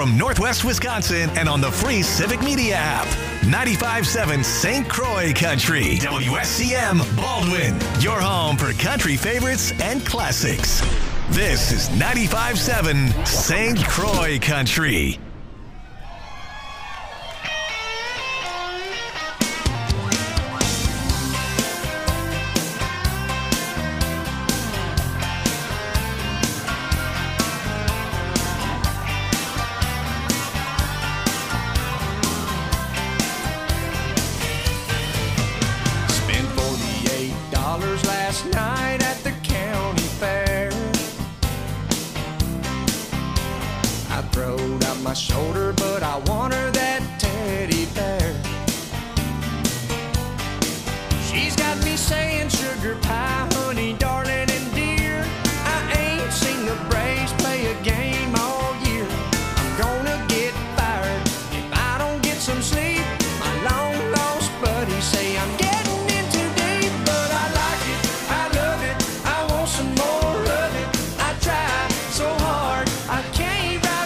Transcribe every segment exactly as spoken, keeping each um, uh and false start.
from Northwest Wisconsin and on the free Civic Media app. ninety-five point seven Saint Croix Country. W S C M Baldwin. Your home for country favorites and classics. This is ninety-five point seven Saint Croix Country. Shoulder, but I want her that teddy bear. She's got me saying sugar pie, honey, darling, and dear. I ain't seen the Braves play a game all year. I'm gonna get fired if I don't get some sleep. My long lost buddies say I'm getting in too deep, but I like it, I love it, I want some more of it. I try so hard, I can't.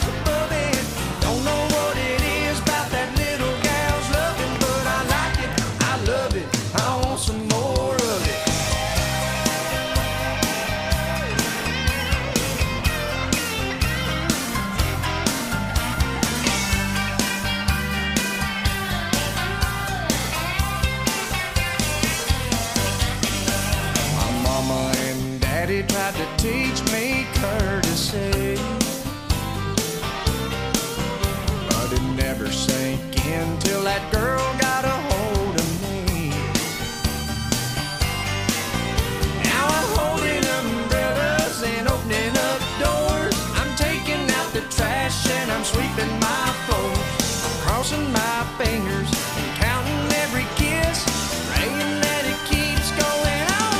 Tried to teach me courtesy, but it never sank in till that girl got a hold of me. Now I'm holding umbrellas and opening up doors. I'm taking out the trash and I'm sweeping my floors. I'm crossing my fingers and counting every kiss, praying that it keeps going.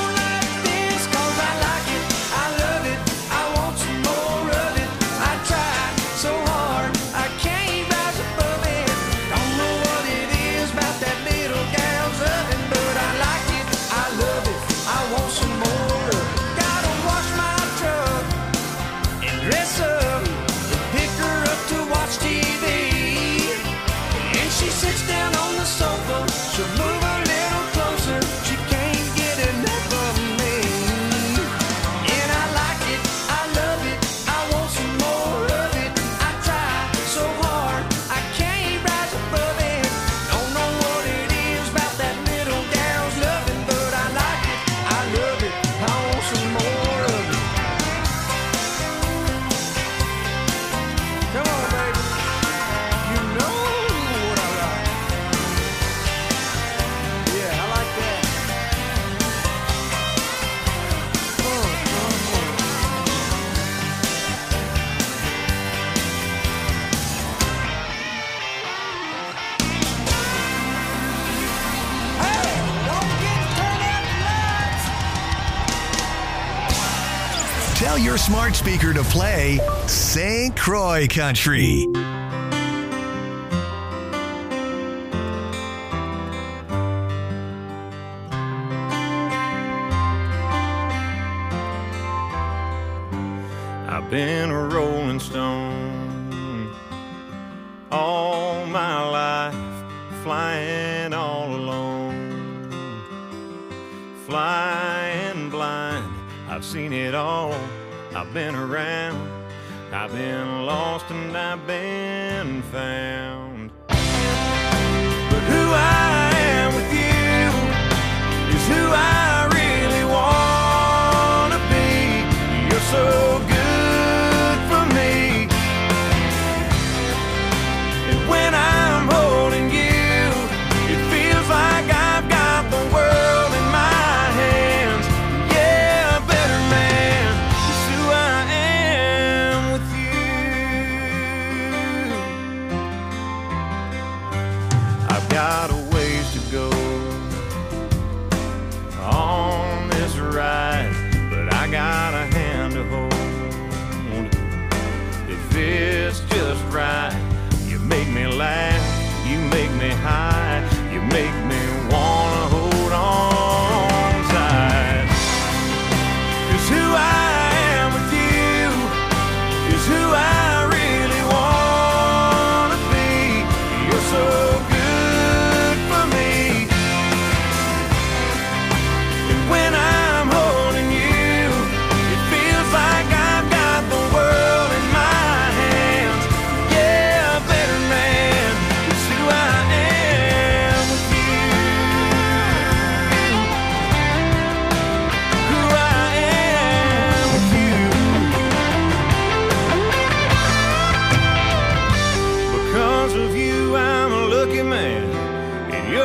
Tell your smart speaker to play Saint Croix Country. I've been a rolling stone all my life, flying all alone, flying blind. I've seen it all, I've been around, I've been lost and I've been found. But who I am with you is who I really want to be. You're so good for me, and when I'm holding you, it feels like I've got the world in my hands. Yeah, a better man is who I am with you.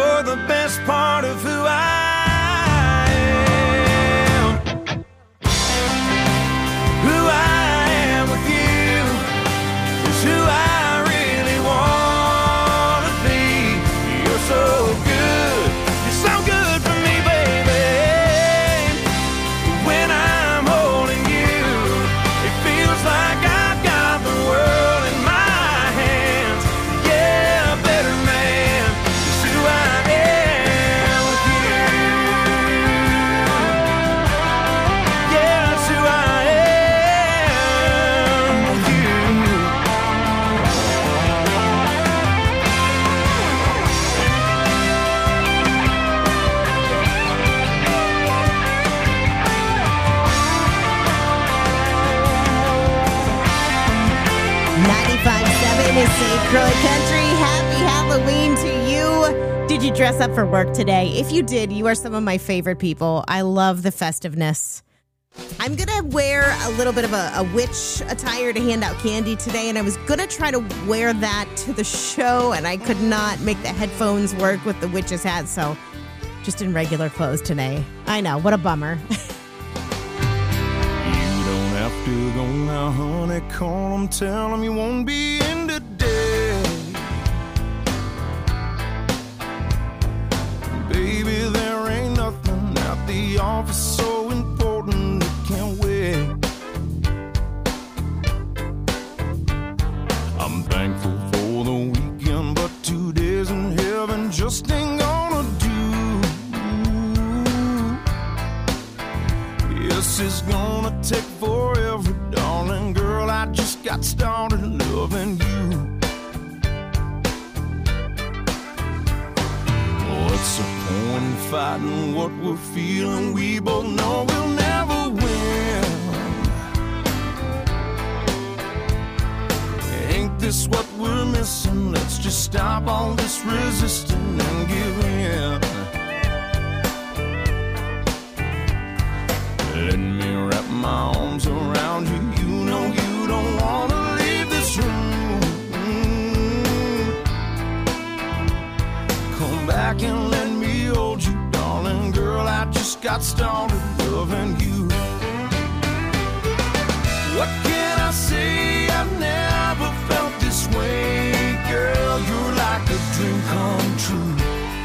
You're the best part of who I am. Who I am with you is who I really want to be. You're so good, you're so good for me, baby. When I'm holding you, it feels like I've got the world in my hands. Yeah, better man is who I am with you. Yeah, that's who I am with you. ninety-five point seven is Saint Croix Country. Happy Halloween to you. Did you dress up for work today? If you did, you are some of my favorite people. I love the festiveness. I'm going to wear a little bit of a, a witch attire to hand out candy today, and I was going to try to wear that to the show, and I could not make the headphones work with the witch's hat, so just in regular clothes today. I know, what a bummer. You don't have to go now, honey. Call them, tell them you won't be in today. Baby, there ain't nothing at the office so important it can't wait. I'm thankful for the weekend, but two days in heaven just ain't gonna do. Yes, it's gonna take forever, darling girl. I just got started loving you. What's the point in fighting what we're feeling? We both know we'll never win. Ain't this what we're missing? Let's just stop all this resisting and give in. Let me wrap my arms around you. You know you don't want to leave this room. Come back and let me hold you, darling girl. I just got started loving you. What can I say? I've never felt this way, girl. You're like a dream come true.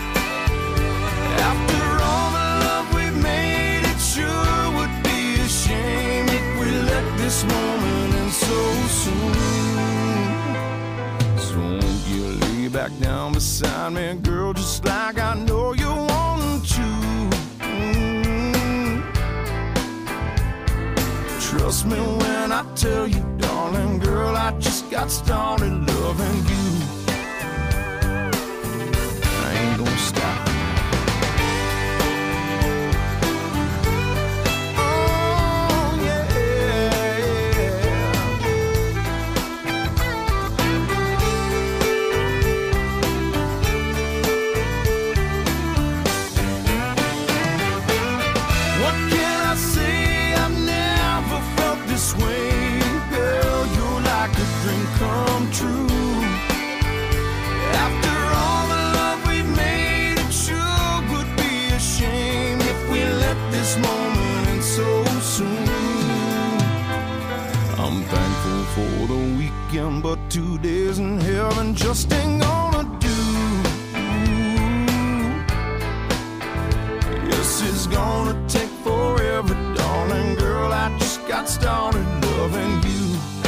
After all the love we've made, it sure would be a shame if we let this moment end so soon. So won't you lay back down beside me, girl, just like I know you want to. Mm. Trust me when I tell you, darling girl, I just got started loving you. I ain't gonna stop. Oh, yeah. What can I say? I've never felt this way, girl. You're like a dream come true. After all the love we've made, it sure would be a shame if we let this moment end so soon. I'm thankful for the weekend, but two days in heaven just ain't gonna do. Yes, it's gonna take forever, darling girl. I just got started loving you.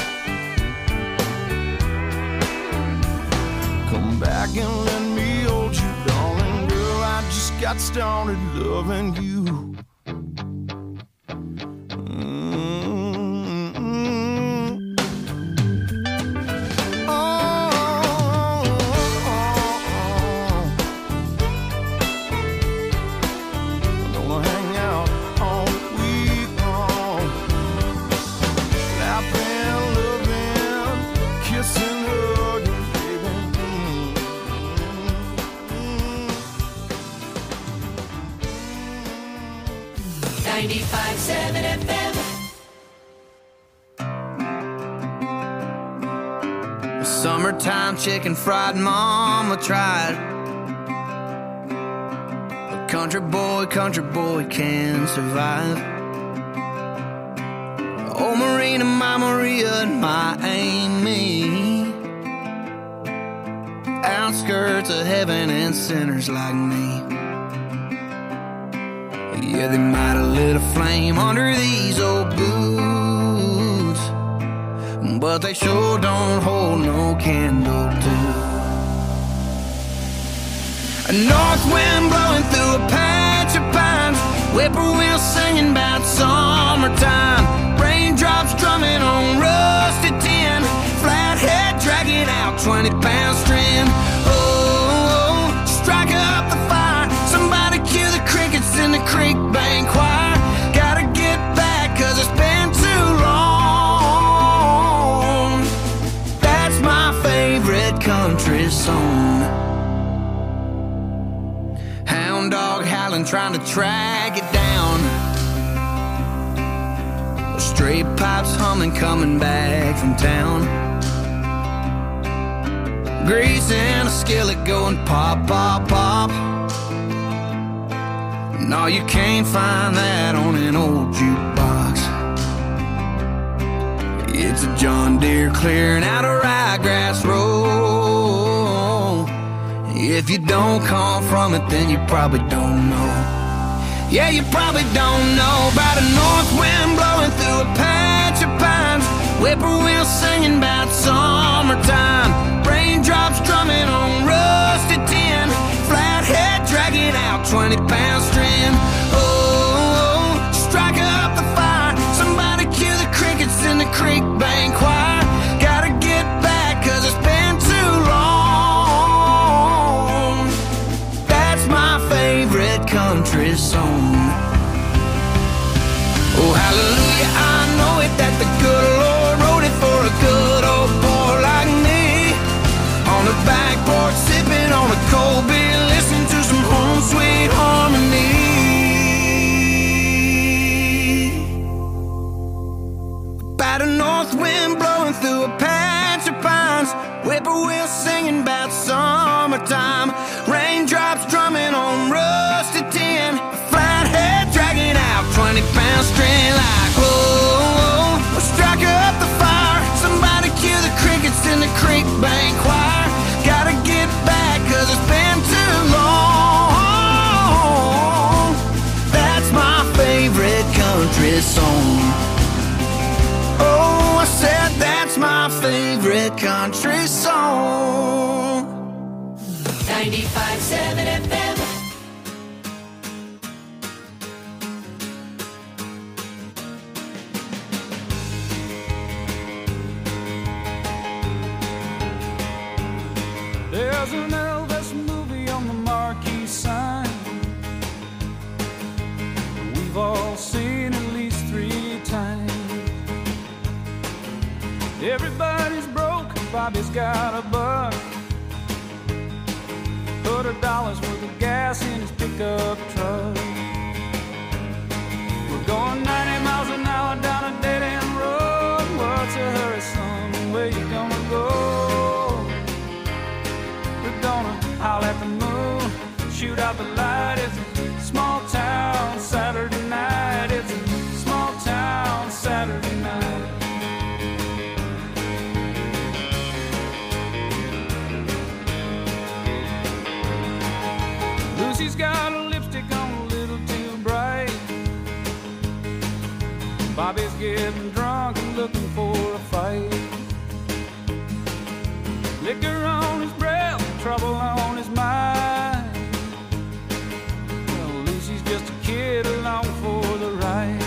Come back and let me hold you, darling girl. I just got started loving you. Mm-hmm. Oh, oh, oh, oh. I'm gonna hang out all week long, laughing, loving, kissing, hugging, baby. ninety-five point seven F M. Summertime chicken fried mama tried. country boy, country boy can survive. Oh, Marina, my Maria, and my Amy, outskirts of heaven and sinners like me. Yeah, they might have lit a flame under these old boots, but they sure don't hold no candle to a north wind blowing through a patch of pines, whippoorwills singing about summertime, raindrops drumming on rusty tin, flathead dragging out twenty pound string. Oh, strike up the fire, somebody cue the crickets in the creek bank choir. Gotta get back cause it's been too long. That's my favorite country song. Hound dog howling trying to track it down, stray pipes humming coming back from town, grease in a skillet going pop, pop, pop. No, you can't find that on an old jukebox. It's a John Deere clearing out a ryegrass row. If you don't come from it, then you probably don't know. Yeah, you probably don't know about a north wind blowing through a patch of pines, whippoorwills singing about summertime, raindrops drumming on rusty tin, flathead dragging out twenty pound string. Oh, strike up the fire, somebody cue the crickets in the creek bank choir. Gotta get back cause it's been too long. That's my favorite country song. Oh, hallelujah, I know it that the good Lord wrote it for a good old boy like me. On the back porch, sipping on a cold beer, listening to some home sweet harmony. About a north wind blowing through a patch of pines, whippoorwills singing about summertime, raindrops drumming on rusty tin, flathead dragging out twenty pound string like whoa, whoa. Strike up the fire, somebody cue the crickets in the creek bank choir. Gotta get back cause it's been too long. That's my favorite country song. Oh, I said that's my favorite country song. ninety-five point seven F M. There's an Elvis movie on the marquee sign. We've all seen at least three times. Everybody's broke, Bobby's got a buck. Put a dollar's worth of gas in his pickup truck. We're going ninety miles an hour down a dead-end road. What's a hurry, son? Where you gonna go? We're gonna howl at the moon, shoot out the light. It's a small town Saturday night. It's a small town Saturday night. Lucy's got a lipstick on a little too bright. Bobby's getting drunk and looking for a fight. Liquor on his breath, trouble on his mind. Well, Lucy's just a kid along for the ride.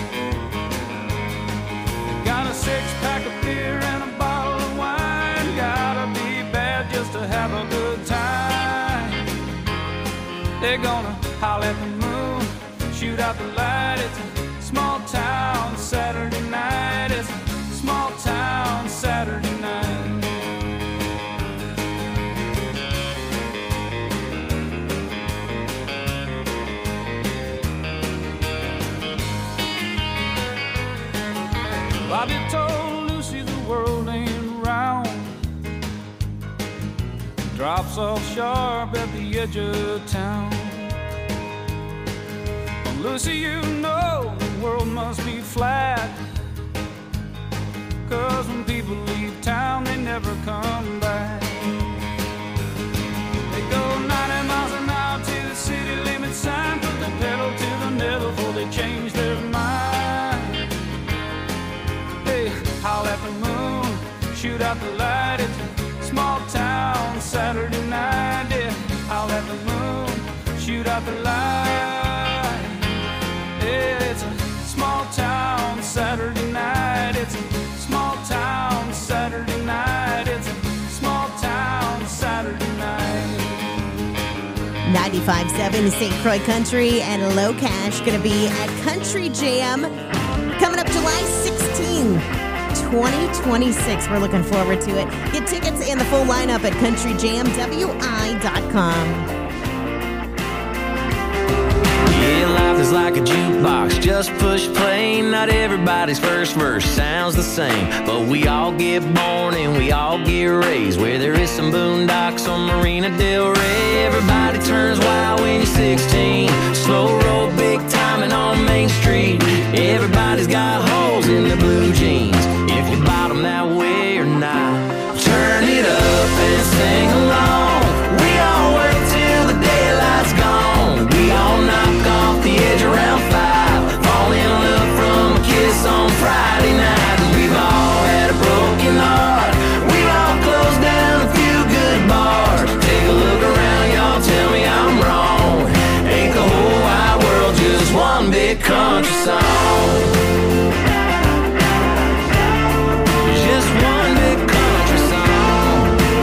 Got a six-pack of beer and a bottle of wine. Gotta be bad just to have a good time. They're gonna howl at the moon, shoot out the light. It's a small town Saturday night. It's a small town Saturday night. Bobby told Lucy the world ain't round. Drops off sharp at the edge of town. so you know the world must be flat. Cause when people leave town, they never come back. They go ninety miles an hour to the city limit sign, put the pedal to the metal before they change their mind. Hey, howl at the moon, shoot out the light. It's a small town Saturday night. Yeah, howl at the moon, shoot out the light. Yeah, it's a small town Saturday night. It's a small town Saturday night. It's a small town Saturday night. ninety-five point seven Saint Croix Country and Low Cash going to be at Country Jam coming up July sixteenth, twenty twenty-six. We're looking forward to it. Get tickets and the full lineup at country jam w i dot com. Yeah, life is like a jukebox, just push play. Not everybody's first verse sounds the same, but we all get born and we all get raised where there is some boondocks on Marina Del Rey. Everybody turns wild when you're sixteen, slow roll, big timing on Main Street. Everybody's got holes in their blue jeans, if you bottom that way or not. Turn it up and sing along. We all work till the daylight's gone. We all knock off the edge around five, fall in love from a kiss on Friday night. And we've all had a broken heart, we've all closed down a few good bars. Take a look around, y'all, tell me I'm wrong. Ain't the whole wide world just one big country song? Just one big country song.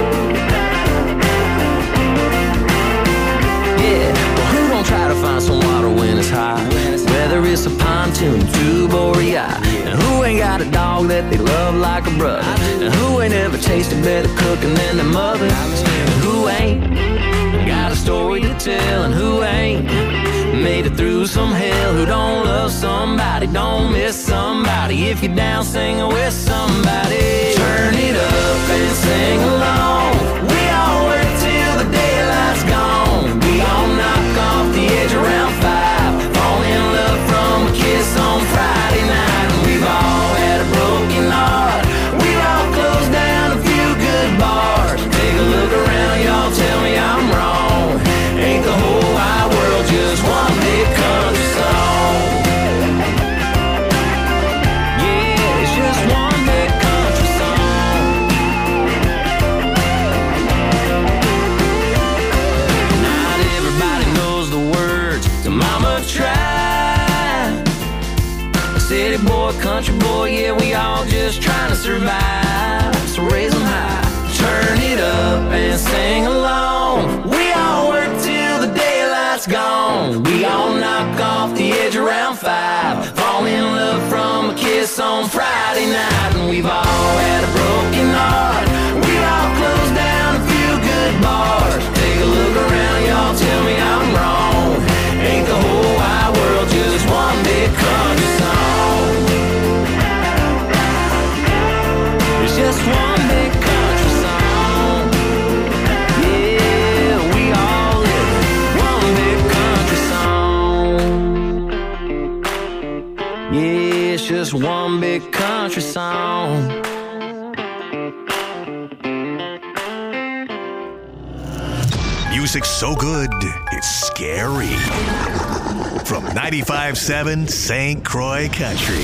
Yeah, well, who won't try to find some water when it's hot? Whether it's a pontoon, tube, or a yacht. And who ain't got a dog that they love like a brother? And who ain't ever tasted better cooking than their mother? And who ain't got a story to tell? And who ain't made it through some hell? Who don't love somebody, don't miss somebody? If you're down singing with somebody, turn it up and sing along. We all work till the daylight's gone. We all knock off the edge around five, fall in love from a kiss on Friday night. And we've all had a broken heart, we've all closed down a few good bars. Take a look around, y'all, tell me I'm wrong. Ain't the whole wide world just one big country song? Yeah, it's just one big country song. Not everybody knows the words to Mama Tried. A city boy, country boy, yeah, we all just trying to survive. So raise them high, turn it up and sing along. We all work till the daylight's gone. We all knock off the edge around five, fall in love from a kiss on Friday night. And we've all had a broken heart, we've all closed down a few good bars. Take a look around, y'all, tell me I'm wrong. Ain't the whole wide world just one big country song? It's just one big country song. Yeah, we all live one big country song. Yeah, it's just one big country song. Music so good, it's scary. From ninety-five point seven Saint Croix Country.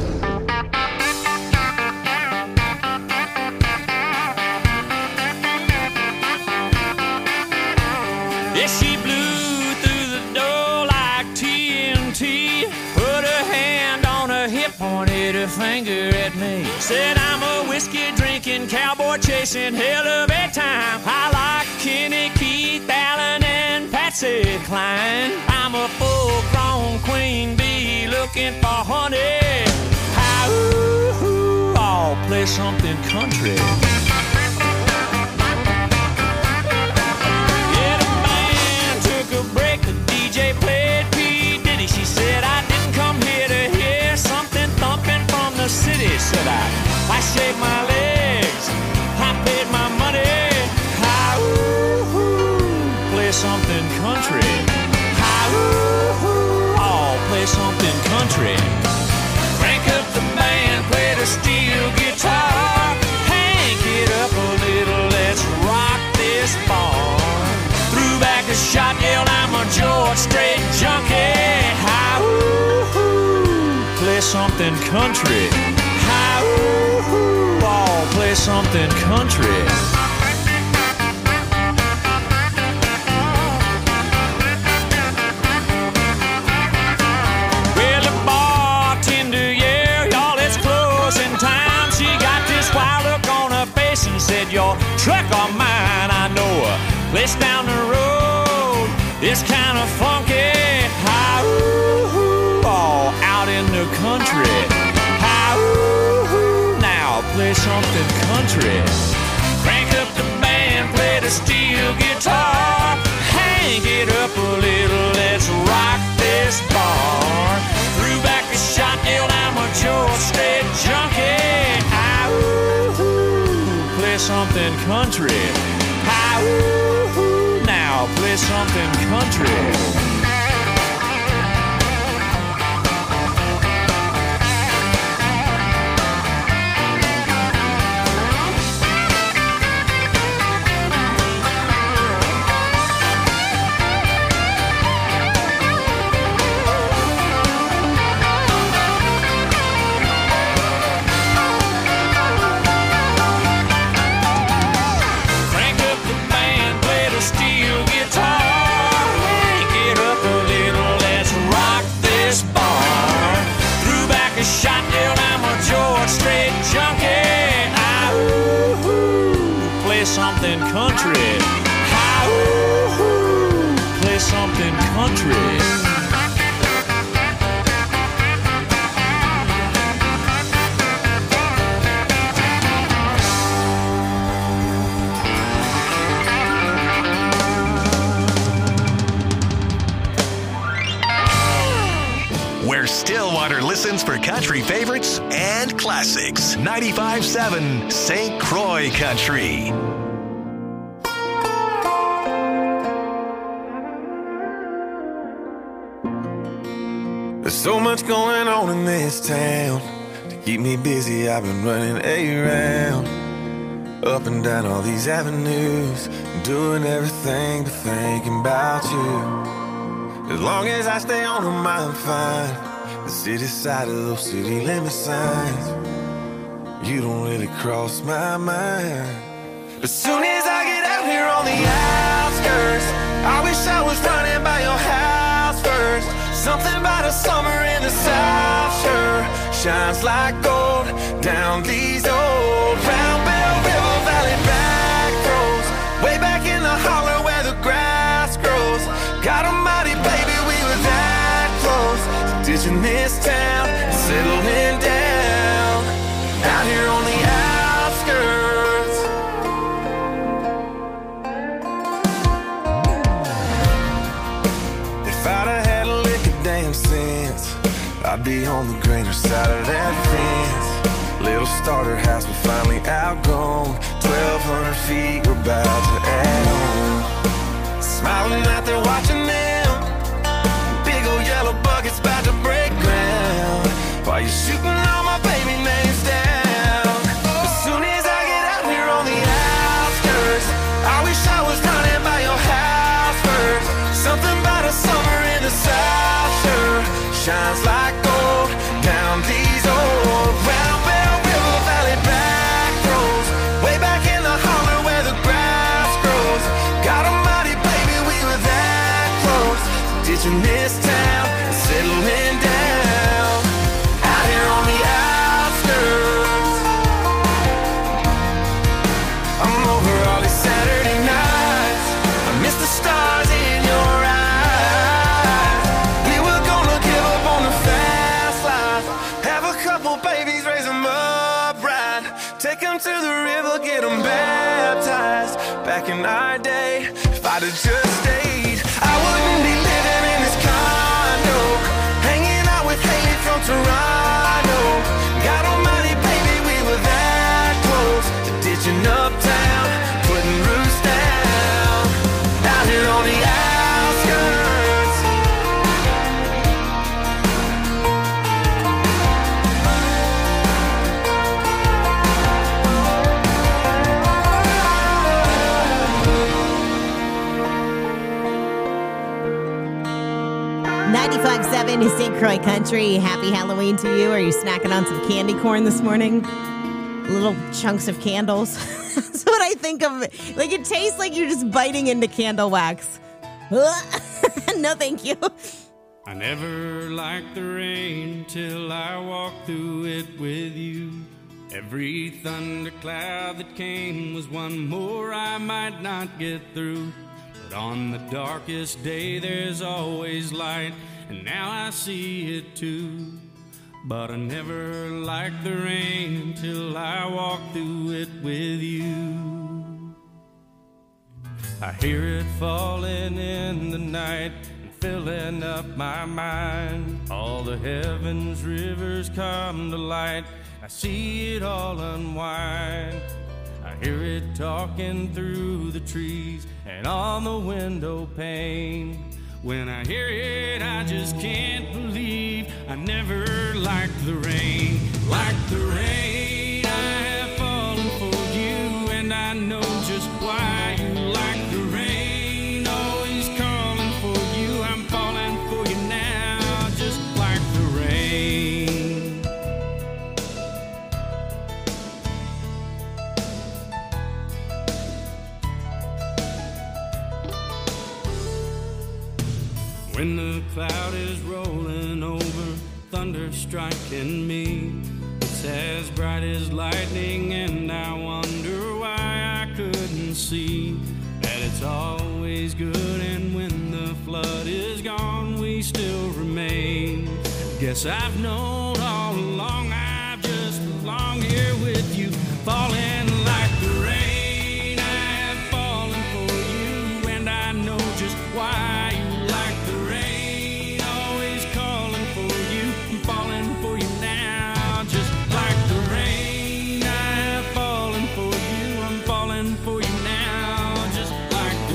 Yeah, she blew through the door like T N T. Put her hand on her hip, pointed her finger at me. Said I'm a whiskey drinking, cowboy chasing, hell of a time. I like Kenny, Keith, Allen, and Patsy Cline. I'm a full-grown queen bee looking for honey. How, ooh, ooh, I'll play something country. Break, the D J played P. Diddy. She said I didn't come here to hear something thumping from the city. Said I, I shaved my legs, I paid my money. I ooh, ooh, play something country. I ooh, ooh, I'll play a George Strait junkie. Hi-ooh, play something country. Hi-ooh, oh, play something country. Well, the bartender, yeah, y'all, it's closing time. She got this wild look on her face and said, your truck or mine, I know a place down the road. It's kind of funky. Hi-ooh, all out in the country. Hi-ooh, now play something country. Crank up the band, play the steel guitar. Hang it up a little, let's rock this bar. Threw back a shot, yelled, I'm a George Strait junkie. Hi-ooh, play something country. Hi-ooh, now play something country. Shot down, I'm a George Strait junkie. Hi-ooh, play something country. Hi-ooh, play something country. Where Stillwater listens for country favorites and classics. ninety-five seven Saint Croix Country. There's so much going on in this town. To keep me busy, I've been running around, up and down all these avenues, doing everything but thinking about you. As long as I stay on them, I'm fine. The city side of those city limit signs, you don't really cross my mind. But soon as I get out here on the outskirts, I wish I was running by your house first. Something about a summer in the South sure shines like gold down these old Round Bell River Valley back roads, way back in the holler where the grass grows. God almighty, baby, we were that close to ditching this town and settling down out here on the outskirts. If I'd have had a lick of damn sense, I'd be on the greener side of that fence. Little starter house we finally outgrown, twelve hundred feet we're about to add on. Smiling out there watching them, big old yellow buckets about to break ground, while you're shooting all my baby names down. As soon as I get out here on the outskirts, I wish I was running by your house first. Something about a summer in the South sure shines like gold down these old Round Bell River Valley back roads, way back in the holler where the grass grows. God almighty, baby, we were that close to ditching this town and settling down out here on the outskirts. I'm over all these Saturday nights, I miss the stars in your eyes. We were gonna give up on the fast life, have a couple babies, raise them up right, take them to the river, get them baptized. Back in our day, if I'd have just stayed, I wouldn't be living in this condo, hanging out with Haley from Toronto. God almighty, baby, we were that close to ditching uptown, putting roots down out here on the outskirts. ninety-five point seven is Saint Croix Country. Happy Halloween to you. Are you snacking on some candy corn this morning? Little chunks of candles. That's what I think of. Like, it tastes like you're just biting into candle wax. No, thank you. I never liked the rain till I walked through it with you. Every thundercloud that came was one more I might not get through. But on the darkest day there's always light, and now I see it too. But I never liked the rain until I walked through it with you. I hear it falling in the night, filling up my mind. All the heavens rivers come to light. I see it all unwind. I hear it talking through the trees and on the window pane. When I hear it, I just can't believe I never liked the rain. Like the rain, I have fallen for you, and I know just why you like the rain. Always calling for you, I'm falling for you now, just like the rain. When the cloud is rolling over, thunder striking me, it's as bright as lightning, and I wonder why I couldn't see that it's always good, and when the flood is gone, we still remain. Guess I've known all along I just belong here with you, falling like the rain. I have fallen for you, and I know just why you like the rain. Always calling for you, I'm falling for you now, just like the rain. I have fallen for you, I'm falling for you now, just like the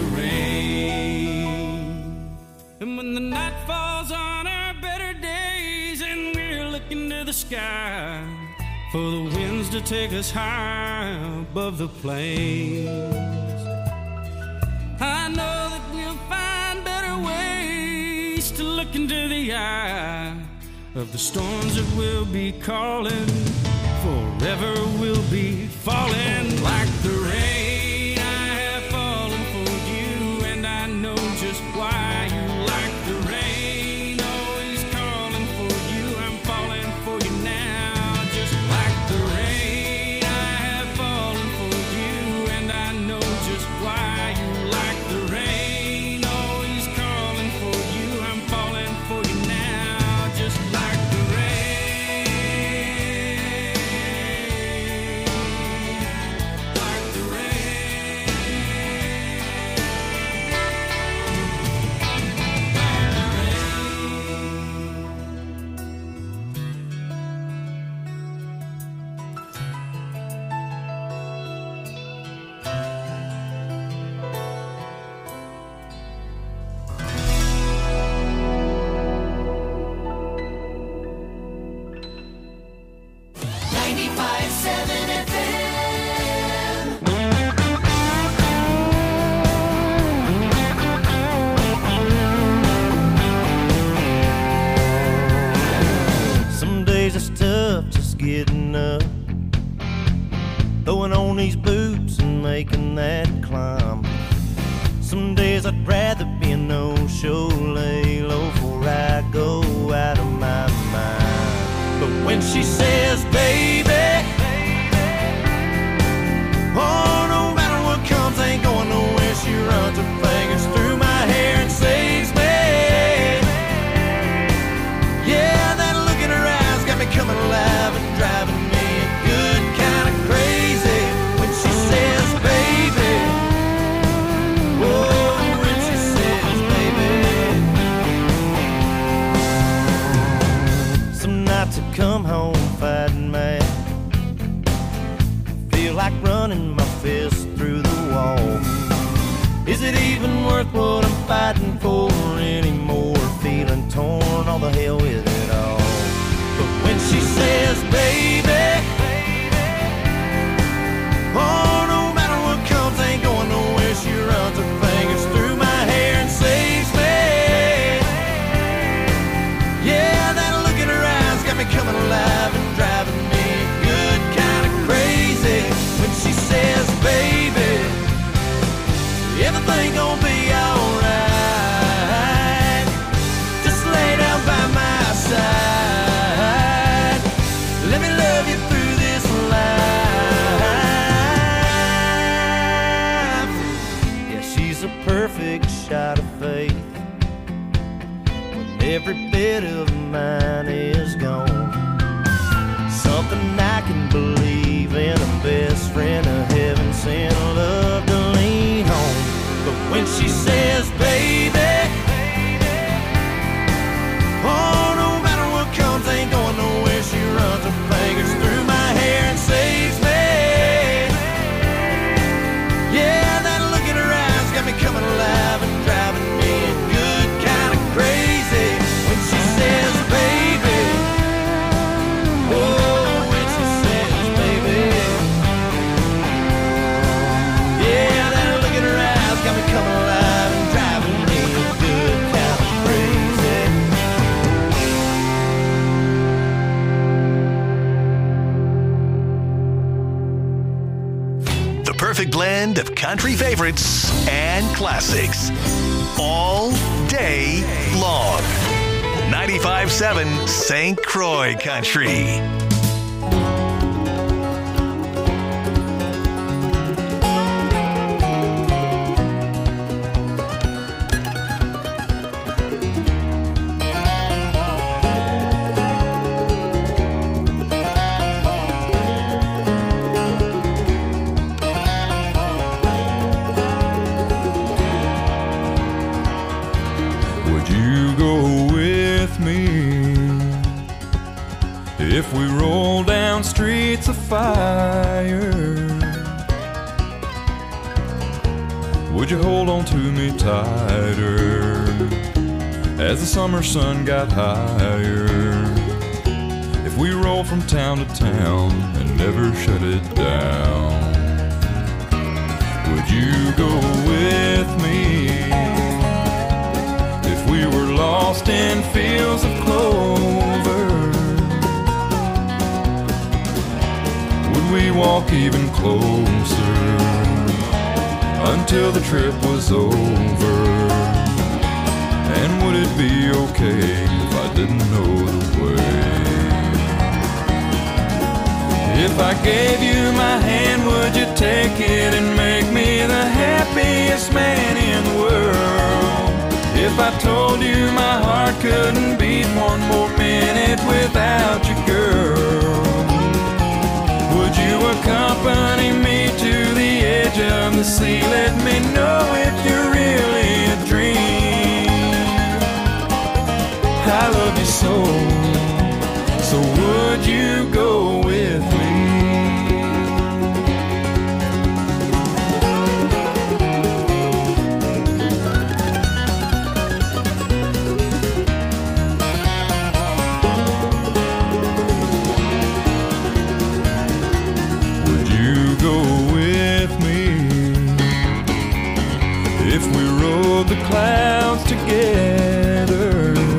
rain. And when the night falls on our better days and we're looking to the sky for the winds to take us high above the plains, I know that we'll find better ways to look into the eye of the storms that will be calling. Forever we'll be falling like the rain. I have fallen for you, and I know just why you like the rain. Always calling for you, I'm falling for you now, just like the rain. I have fallen for you, and I know just why you like the rain. Always calling for you, I'm falling for you now, just like the rain. Like the rain. ninety-five point seven F M. Some days it's tough just getting up, throwing on these boots and making that climb. Some days I'd rather be a no-show, lay low before I go out of my mind. But when she says, baby, oh, no matter what comes, ain't going nowhere, she runs her fingers through my hair and saves me. Yeah, that look in her eyes got me coming alive and driving me good kind of crazy. When she says, baby, oh, when she says, baby. Some nights I come home fighting mad, feel like running my fist through the wall. Is it even worth what I'm fighting for anymore? Feeling torn, all the hell with it all. But when she says, baby, oh, no matter what comes, ain't going nowhere, she runs her fingers through my hair and saves me. every bit of mine is gone. Something I can believe in, a best friend of heaven sent love to lean on. But when she says, baby, oh, no matter what comes, ain't going nowhere. She runs her fingers through my hair and saves me. Yeah, that look in her eyes got me coming alive and driving me good, kind of crazy. When she says, baby, oh, when she says, baby, yeah, that look in her eyes got me coming alive and driving me good, kind of crazy. The perfect blend of country favorites and classics. All day long. ninety-five seven Saint Croix Country. Would you go with me if we roll down streets of fire? Would you hold on to me tighter as the summer sun got higher? If we roll from town to town and never shut it down, would you go with me? If we were lost in fields of clover, would we walk even closer until the trip was over? And would it be okay if I didn't know the way? If I gave you my hand, would you take it and make me the happiest man in the world? If I told you my heart couldn't beat one more minute without you, girl, would you accompany me to the edge of the sea? Let me know if you're really a dream. I love you so, so would you go with me? The clouds together,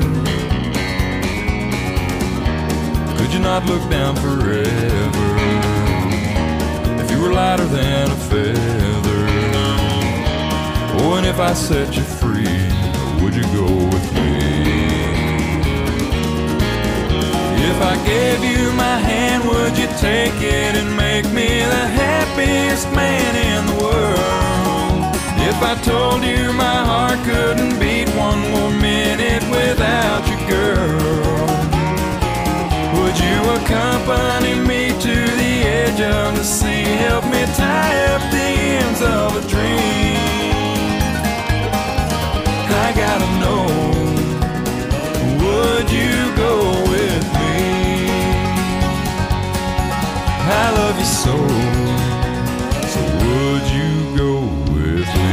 could you not look down forever? If you were lighter than a feather, oh, and if I set you free, would you go with me? If I gave you my hand, would you take it and make me the happiest man in the world? If I told you my heart couldn't beat one more minute without you, girl, would you accompany me to the edge of the sea? Help me tie up the ends of a dream. I gotta know, would you go with me? I love you so, so would you go with me?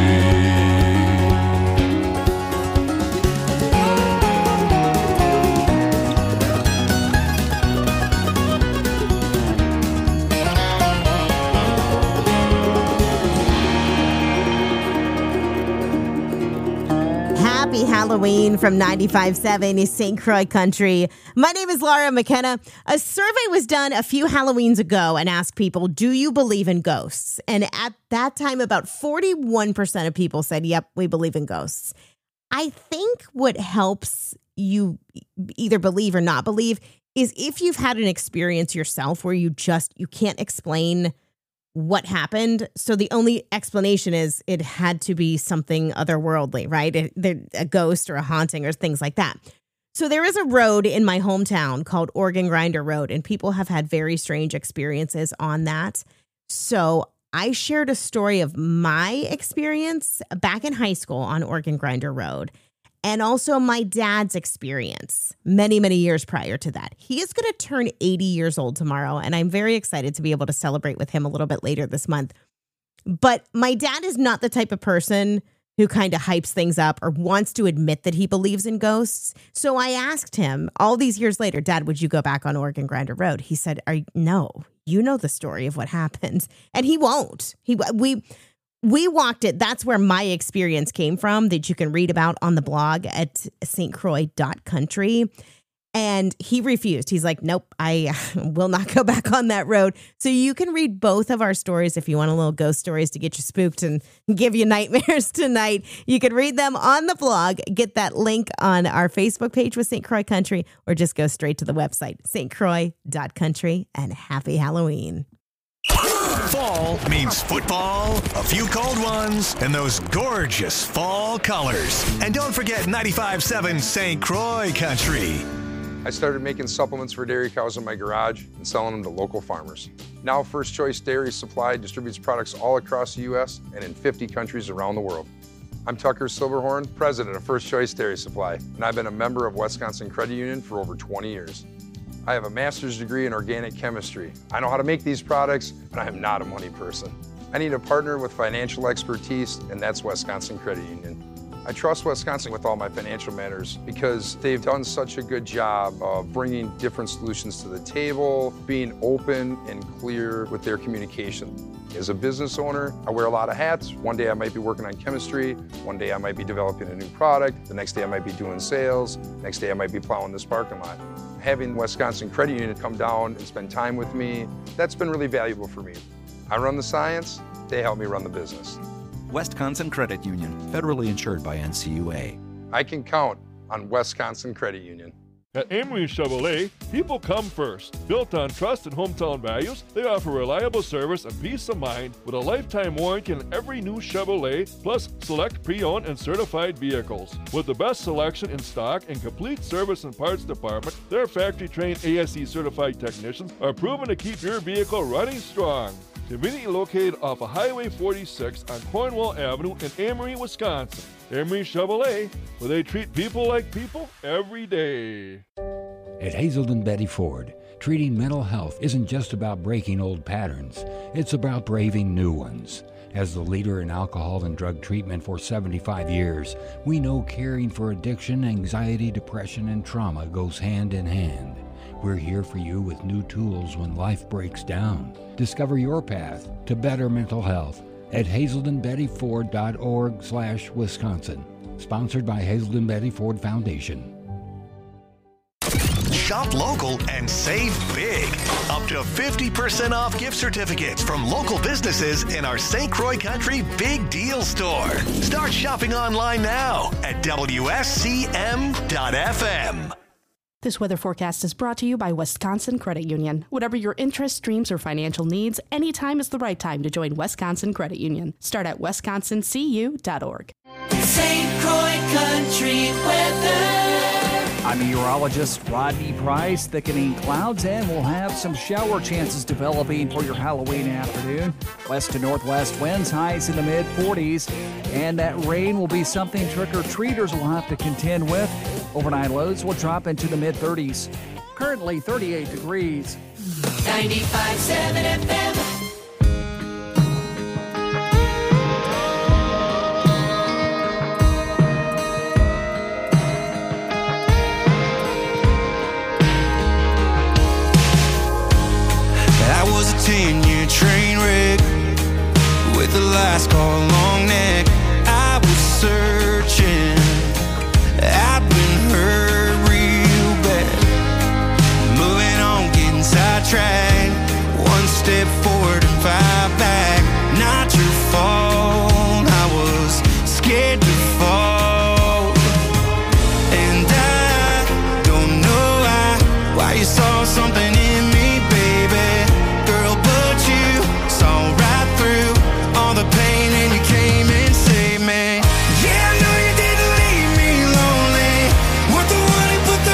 Happy Halloween from ninety-five seven Saint Croix Country. My name is Laura McKenna. A survey was done a few Halloweens ago and asked people, do you believe in ghosts? And at that time, about forty-one percent of people said, yep, we believe in ghosts. I think what helps you either believe or not believe is if you've had an experience yourself where you just, you can't explain what happened. So the only explanation is it had to be something otherworldly, right? It, a ghost or a haunting or things like that. So there is a road in my hometown called Organ Grinder Road, and people have had very strange experiences on that. So I shared a story of my experience back in high school on Organ Grinder Road, and also my dad's experience many, many years prior to that. He is going to turn eighty years old tomorrow, and I'm very excited to be able to celebrate with him a little bit later this month. But my dad is not the type of person who kind of hypes things up or wants to admit that he believes in ghosts. So I asked him all these years later, Dad, would you go back on Organ Grinder Road? He said, Are, no, you know the story of what happened. And he won't. He we we walked it. That's where my experience came from, that you can read about on the blog at s t croix dot country. And he refused. He's like, nope, I will not go back on that road. So you can read both of our stories if you want a little ghost stories to get you spooked and give you nightmares tonight. You can read them on the blog. Get that link on our Facebook page with Saint Croix Country, or just go straight to the website, s t croix dot country. And happy Halloween. Fall means football, a few cold ones, and those gorgeous fall colors. And don't forget ninety-five seven Saint Croix Country. I started making supplements for dairy cows in my garage and selling them to local farmers. Now First Choice Dairy Supply distributes products all across the U S and in fifty countries around the world. I'm Tucker Silverhorn, president of First Choice Dairy Supply, and I've been a member of Wisconsin Credit Union for over twenty years. I have a master's degree in organic chemistry. I know how to make these products, and I am not a money person. I need a partner with financial expertise, and that's Wisconsin Credit Union. I trust Wisconsin with all my financial matters because they've done such a good job of bringing different solutions to the table, being open and clear with their communication. As a business owner, I wear a lot of hats. One day I might be working on chemistry, one day I might be developing a new product, the next day I might be doing sales, next day I might be plowing this parking lot. Having Wisconsin Credit Union come down and spend time with me, that's been really valuable for me. I run the science, they help me run the business. Wisconsin Credit Union, federally insured by N C U A. I can count on Wisconsin Credit Union. At Amory Chevrolet, people come first. Built on trust and hometown values, they offer reliable service and peace of mind with a lifetime warranty on every new Chevrolet, plus select pre-owned and certified vehicles. With the best selection in stock and complete service and parts department, their factory-trained A S E certified technicians are proven to keep your vehicle running strong. Conveniently located off of Highway forty-six on Cornwall Avenue in Amory, Wisconsin. Amory Chevrolet, where they treat people like people every day. At Hazelden Betty Ford, treating mental health isn't just about breaking old patterns. It's about braving new ones. As the leader in alcohol and drug treatment for seventy-five years, we know caring for addiction, anxiety, depression, and trauma goes hand in hand. We're here for you with new tools when life breaks down. Discover your path to better mental health at hazelden betty ford dot org slash Wisconsin. Sponsored by Hazelden Betty Ford Foundation. Shop local and save big. Up to fifty percent off gift certificates from local businesses in our Saint Croix Country Big Deal Store. Start shopping online now at W S C M dot F M. This weather forecast is brought to you by Wisconsin Credit Union. Whatever your interests, dreams, or financial needs, anytime is the right time to join Wisconsin Credit Union. Start at wisconsin c u dot org. Saint Croix Country weather. I'm meteorologist Rodney Price. Thickening clouds, and we'll have some shower chances developing for your Halloween afternoon. West to northwest winds, highs in the mid forties, and that rain will be something trick-or-treaters will have to contend with. Overnight lows will drop into the mid thirties. Currently thirty-eight degrees. ninety-five point seven F M. I was a ten-year train wreck with the last call long neck. I was searching, I've been hurt real bad. Moving on, getting sidetracked. One step forward and five back. Not your fault, I was scared to fall. And I don't know why, why you saw something in me, baby. Girl, but you saw right through all the pain and you came and saved me. Yeah, I know you didn't leave me lonely. Weren't the one who put the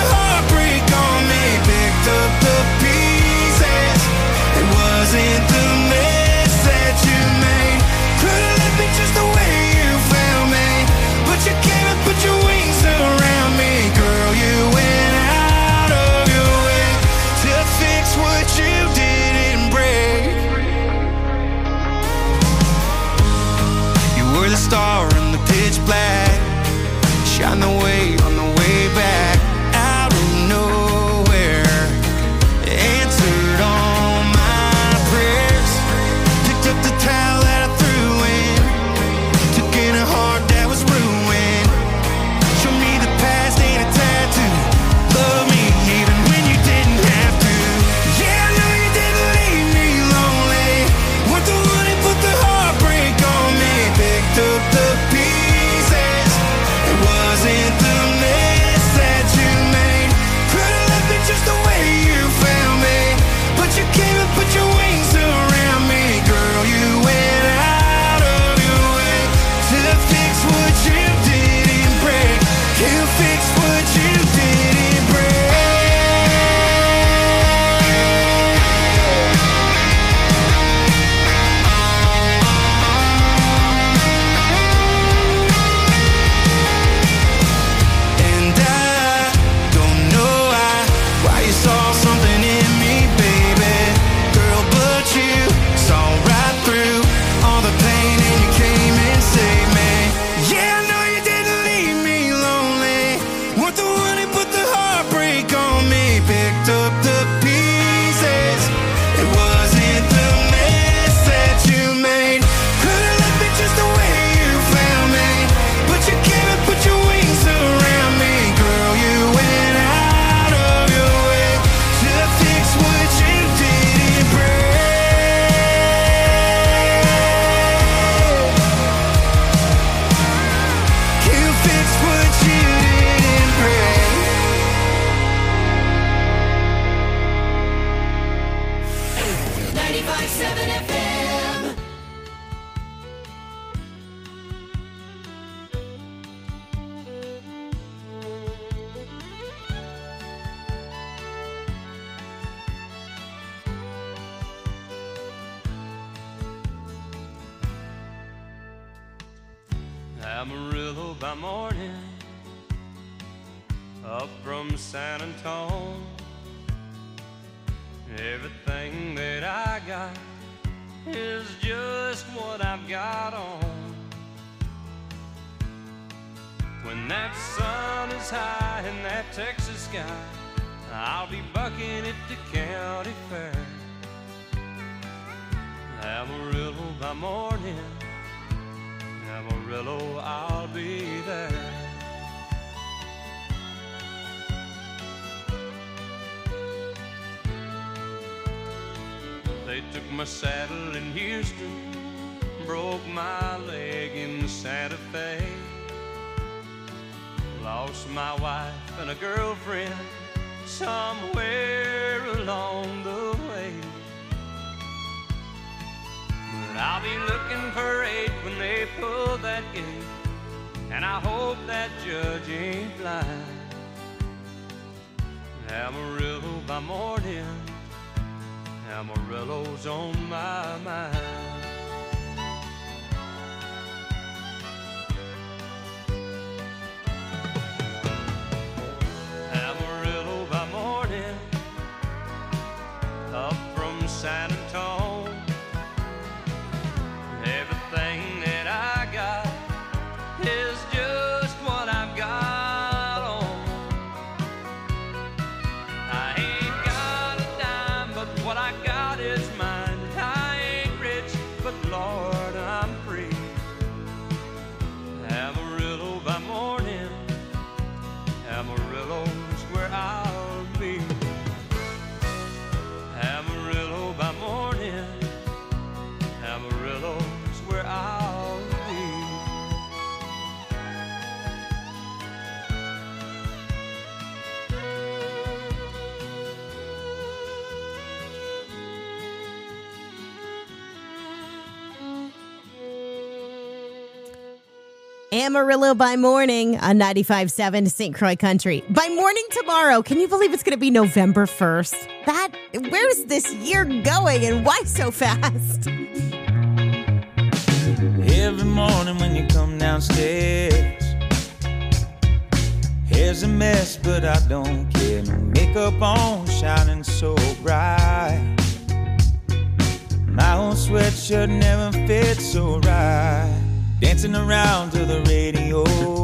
Amarillo by morning, up from San Antonio. Everything that I got is just what I've got on. When that sun is high in that Texas sky, I'll be bucking at the county fair. Amarillo by morning, Amarillo, I'll be there. They took my saddle in Houston, broke my leg in Santa Fe, lost my wife and a girlfriend somewhere along the way. But I'll be looking for eight when they pull that gate, and I hope that judge ain't blind. Amarillo by morning, Amarillo's on my mind. Amarillo by morning, up from San Antonio. Everything that I got is just what I've got on. I ain't got a dime, but what I got is mine. I ain't rich, but Lord, I'm free. Amarillo by morning, Amarillo's where I'll be. Amarillo by morning, Amarillo's where I'll be. Amarillo by morning on ninety-five point seven Saint Croix Country. By morning tomorrow, can you believe it's going to be November first? That, where's this year going and why so fast? Every morning when you come downstairs, hair's a mess, but I don't care. No makeup on, shining so bright. My old sweatshirt never fits so right. Dancing around to the radio,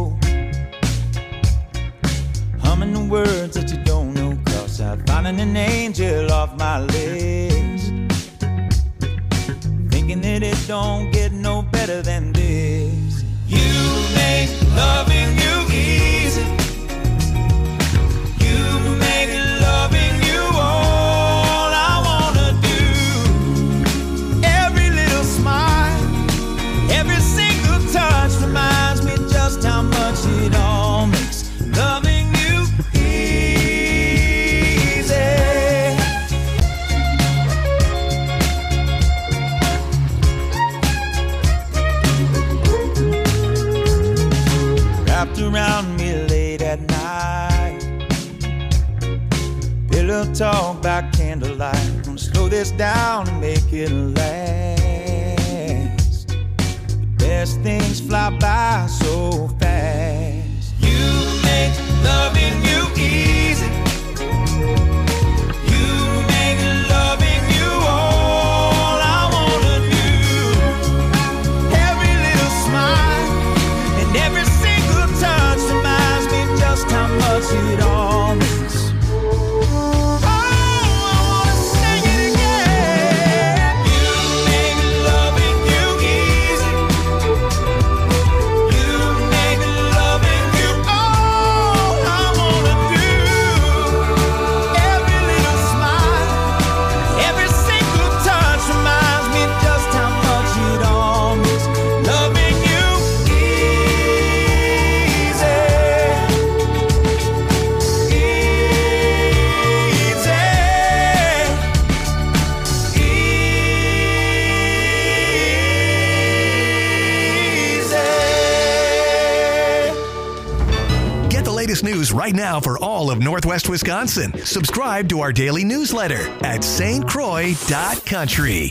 humming the words that you don't know, 'cause I'm finding an angel off my list. Thinking that it don't get no better than this. You make loving you easy. You make loving you all I wanna do. Every little smile, every single touch reminds me just how much it all makes loving you easy. Wrapped around me late at night, pillow talk by candlelight. Gonna slow this down and make it last. The best things fly by so fast. You make loving you easy. You make loving you all I wanna do. Every little smile and every single touch reminds me just how much it all means. Oh, I wanna sing it again. You make loving you easy. You make loving you all I wanna do. Every little smile, every single touch reminds me just how much it all means. Loving you easy. Get the latest news right now for all of Northwest Wisconsin. Subscribe to our daily newsletter at S T Croix dot country.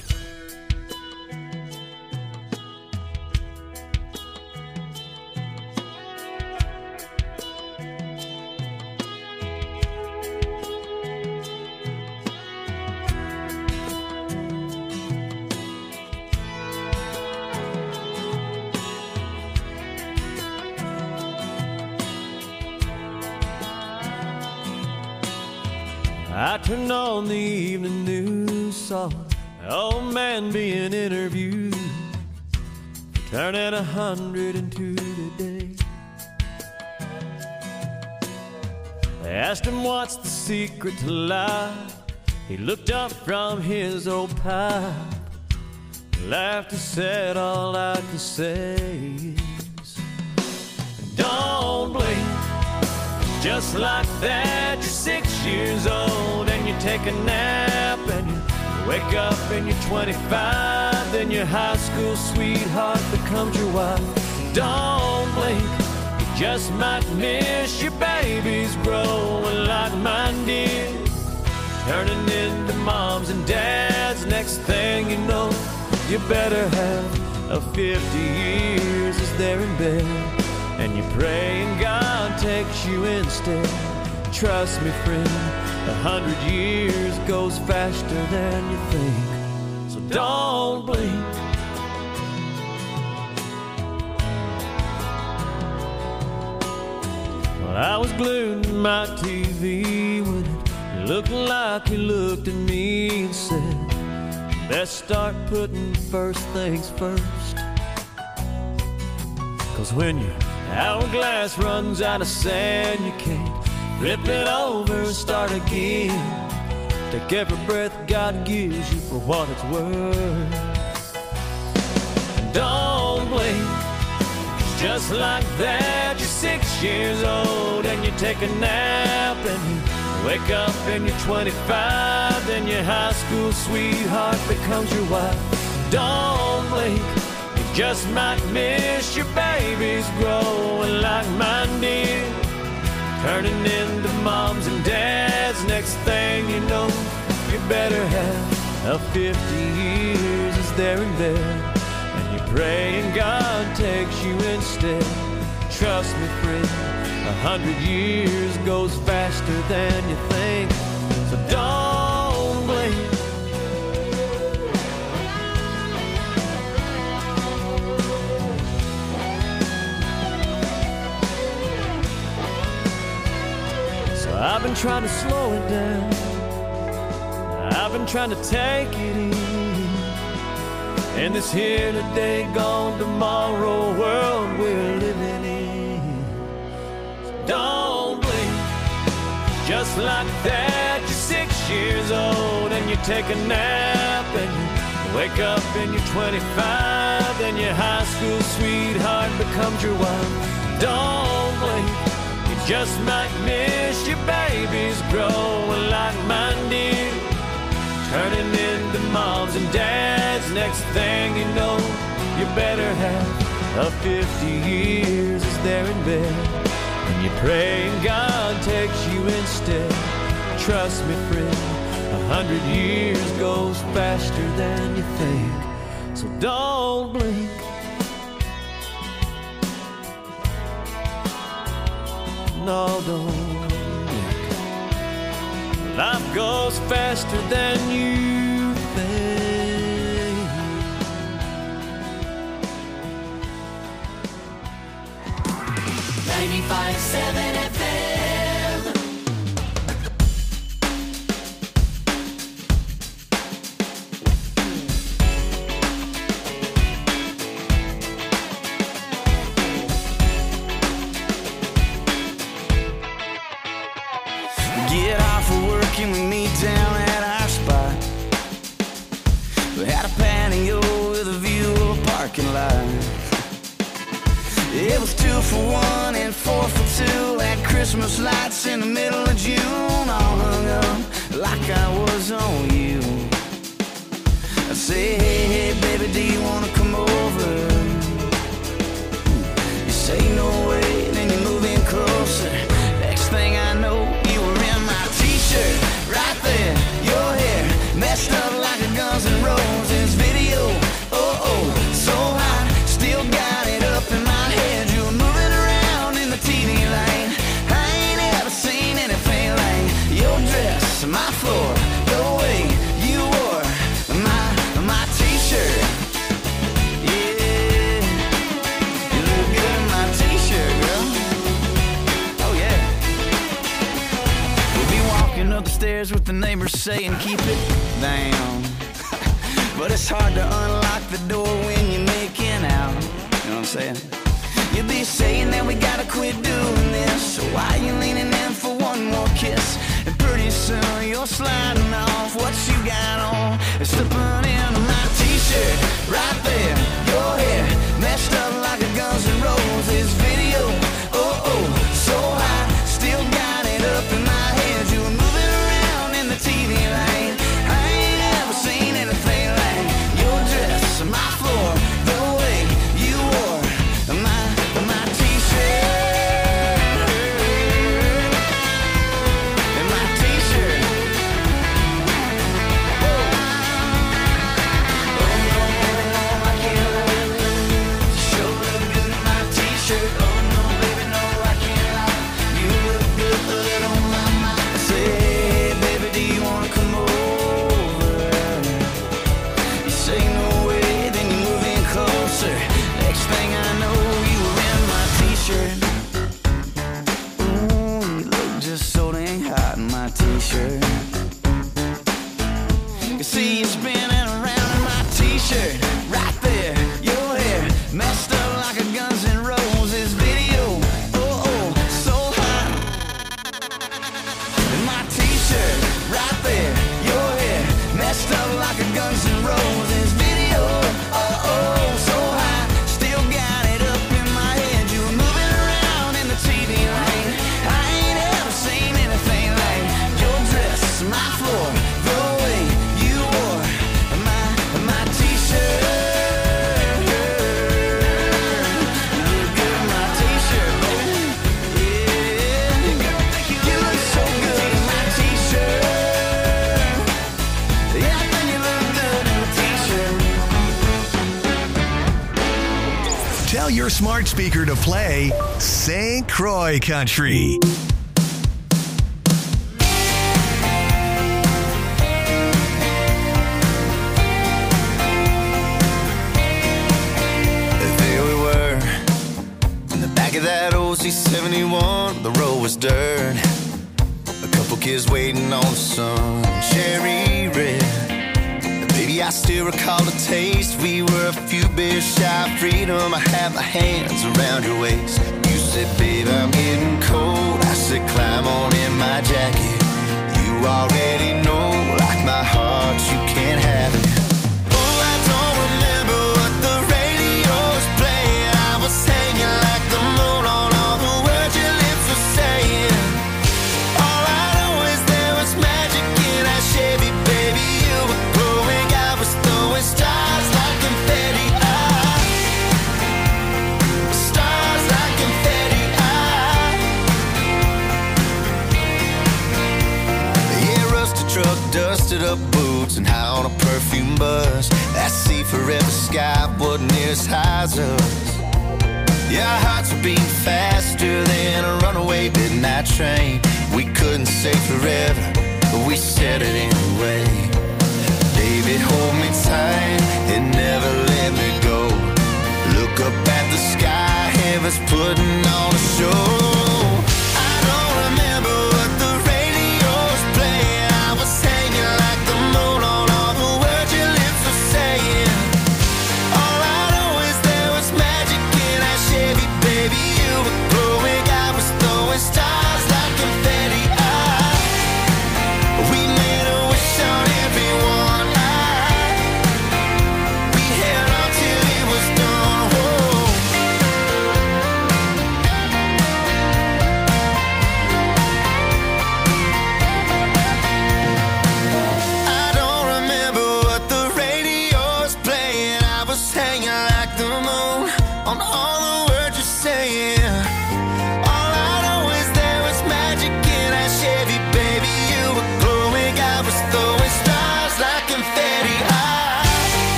I turned on the evening news, saw an old man being interviewed, turning a hundred and two today. They asked him what's the secret to life. He looked up from his old pipe, laughed and said, all I can say is, don't blink. Just like that, you're six years old and you take a nap and you wake up and you're twenty-five. Then your high school sweetheart becomes your wife. Don't blink, you just might miss your babies growing like mine did, turning into moms and dads. Next thing you know, you better have a fifty years as they're in bed, and you pray and God takes you instead. Trust me, friend, a hundred years goes faster than you think, so don't blink. Well, I was glued to my T V when it looked like you looked at me and said, best start putting first things first. Cause when your hourglass runs out of sand, you can't flip it over and start again. Take every breath God gives you for what it's worth. And don't blink, just like that, you're six years old and you take a nap and you wake up and you're twenty-five. Then your high school sweetheart becomes your wife. Don't blink, just might miss your babies growing like mine did, turning into moms and dads. Next thing you know, you better have a fifty years as they're in bed, and you pray and God takes you instead. Trust me, friend, a hundred years goes faster than you think, so don't blink. I've been trying to slow it down, I've been trying to take it easy, in this here today, gone tomorrow world we're living in. So don't blink, just like that, you're six years old and you take a nap and you wake up and you're twenty-five. Then your high school sweetheart becomes your wife. Don't blink, just might miss your babies growing like mine did, turning into moms and dads. Next thing you know, you better have a fifty years as they're in bed, and you pray and God takes you instead. Trust me, friend, a hundred years goes faster than you think, so don't blink. No, don't blink. Life goes faster than you think. ninety-five seven F M. Get off of work and we meet down at our spot. We had a patio with a view of a parking lot. It was two for one and four for two. Had Christmas lights in the middle of June, all hung up like I was on you. I say, hey, hey, baby, do you wanna come over? You say no way, then you move in closer. Next thing I know, you were in my t-shirt, right there, your hair messed up like a Guns N' Roses video. Oh, oh, so hot, still got it up in my head. You were moving around in the T V light. I ain't ever seen anything like your dress, my floor, the way you wore my, my t-shirt. up the stairs with the neighbors saying keep it down. But it's hard to unlock the door when you're making out. You know what I'm saying? You'll be saying that we gotta quit doing this. So why you leaning in for one more kiss? And pretty soon you're sliding off what you got on and slipping into my t-shirt. Right there, your hair messed up like a Guns N' Roses video. Oh, oh, so high, still got it up in my head. You were moving around in the T V lane. I ain't ever seen anything like your dress, my floor, the way you wore my, my t-shirt. And my t-shirt. Oh, oh no, I can't lie. Sure look good in my t-shirt. Oh no, baby, no, I can't lie. You look good on my mind. I say, hey, baby, do you wanna come over? You say no way, then you move in closer. Next thing I know, you were in my t-shirt. Ooh, you look just so dang hot in my t-shirt. You see you spinning around in my t-shirt. Right there, your hair messed up like a Guns N' Roses video. Oh, oh, so hot. In my t-shirt, right there, your hair messed up like a Guns N' Roses video. Oh, oh, so high, still got it up in my head. You were moving around in the T V lane. I ain't ever seen anything like your dress, my floor, the way you wore my, my t-shirt. You look good in my t-shirt, baby. Yeah, you look so good in my t-shirt. Yeah, I think you look good in my t-shirt. Tell your smart speaker to play Saint Croix Country. There we were, in the back of that old C seventy-one. The road was dirt, a couple kids waiting on the sun, cherry red. Baby, I still recall the taste. We were a few beers shy of freedom. I had my hands around your waist. You said, babe, I'm getting cold. I said, climb on in my jacket. You already know, like my heart, you can't have it. Oh, I don't remember what the radio was playing. I was hanging like the moon on all the words your lips were saying. All I know is there was magic in that Chevy, baby. You were glowing, I was throwing stars like confetti. Ah, stars like confetti. Ah, yeah, rusted truck, dusted up boots, and high on a perfume bus. That sea forever sky wasn't near as high as us. Yeah, our hearts were beating faster than a runaway midnight train. We couldn't say forever, but we said it anyway. Baby, hold me tight and never let me go. Look up at the sky, heaven's putting on a show.